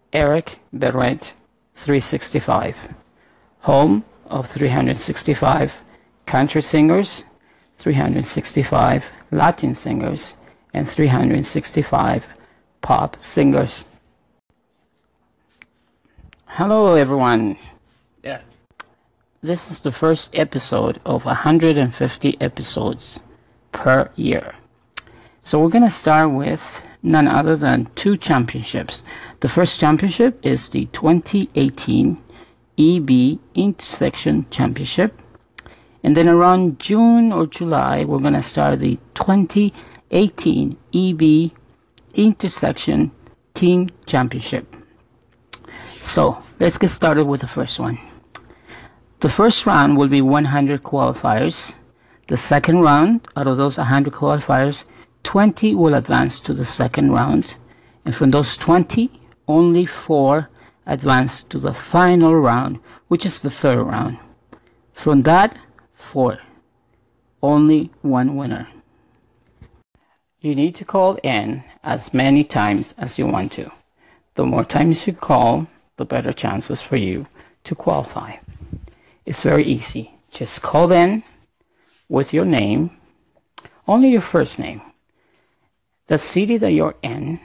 Eric Berret 365, home of 365 country singers, 365 Latin singers, and 365 pop singers. Hello everyone. Yeah. This is the first episode of 150 episodes per year. So we're going to start with none other than two championships. The first championship is the 2018 EB Intersection Championship. And then around June or July, we're going to start the 2018 EB Intersection Team Championship. So let's get started with the first one. The first round will be 100 qualifiers. The second round, out of those 100 qualifiers, 20 will advance to the second round. And from those 20, only 4 advance to the final round, which is the third round. From that, 4. Only one winner. You need to call in as many times as you want to. The more times you call, the better chances for you to qualify. It's very easy. Just call in with your name, only your first name, the city that you're in,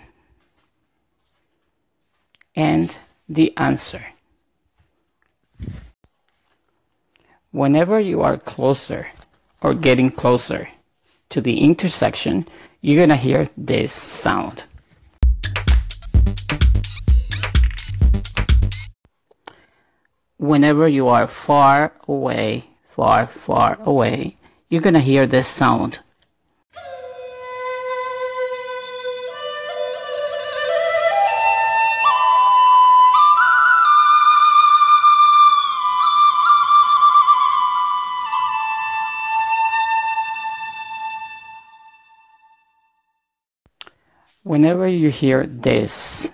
and the answer. Whenever you are closer or getting closer to the intersection, you're going to hear this sound. Whenever you are far away, far away, you're going to hear this sound. Whenever you hear this.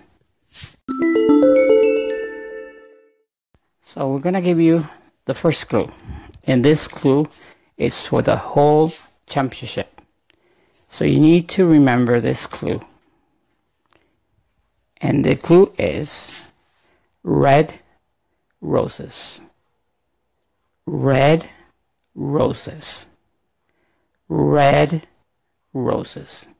So we're going to give you the first clue. And this clue is for the whole championship. So you need to remember this clue. And the clue is red roses. Red roses. Red roses.